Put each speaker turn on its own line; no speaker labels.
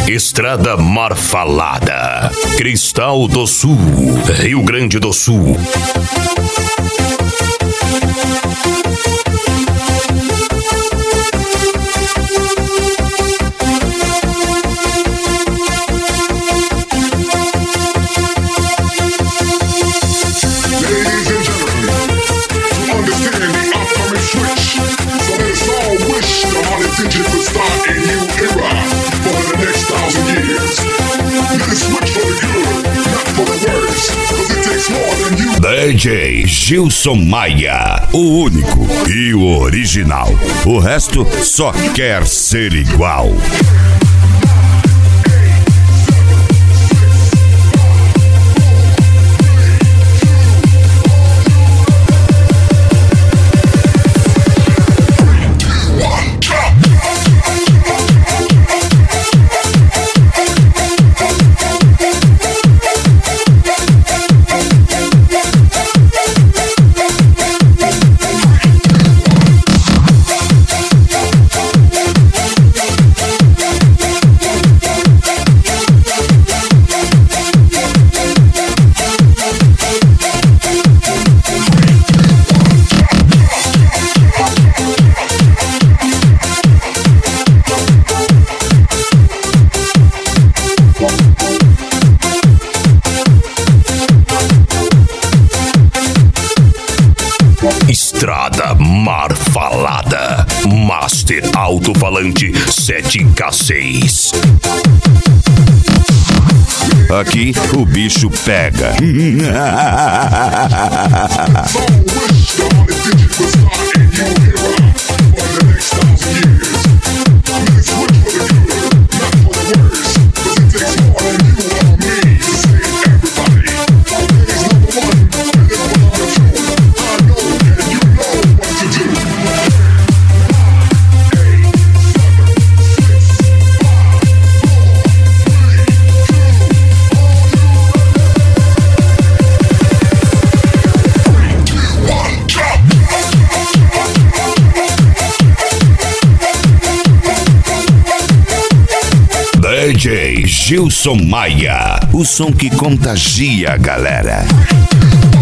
Estrada Marfalada, Cristal do Sul, Rio Grande do Sul. DJ Gilson Maia, o único e o original. O resto só quer ser igual. Estrada Marfalada, Master Alto-Falante 7K6. Aqui o bicho pega. DJ Gilson Maia, o som que contagia a galera.